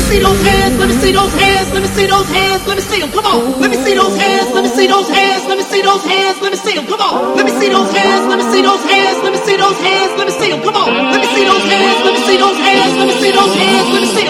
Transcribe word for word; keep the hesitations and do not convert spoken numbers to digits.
see those hands, let me see those hands, let me see those hands, let me see them, come on. Let me see those hands, let me see those hands, let me see those hands, let me see them, come on. Let me see those hands, let me see those hands, let me see those hands, let me see them, come on. Let me see those hands, let me see those hands, let me see those hands, let me see